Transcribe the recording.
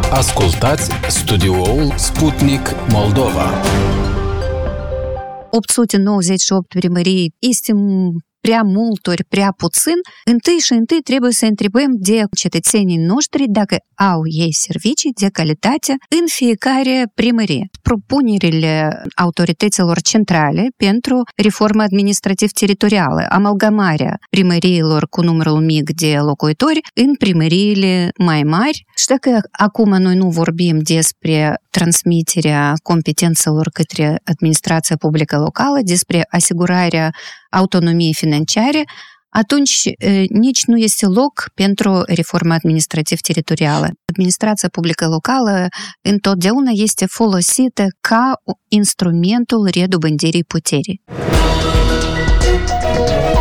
Ascultați studioul Sputnik Moldova. 898 primării este prea mult ori prea puțin, întâi trebuie să întrebăm de cetățenii noștri dacă au ei servicii de calitate în fiecare primărie. Propunerile autorităților centrale pentru reforma administrativ-teritorială, amalgamarea primăriilor cu numărul mic de locuitori în primăriile mai mari. Și dacă acum noi nu vorbim despre transmiterea competențelor către administrația publică locală, despre asigurarea autonomiei financiare, atunci nici nu este loc pentru reforma administrativ-teritorială. Administrația publică locală întotdeauna este folosită ca instrumentul redobândirii puterii.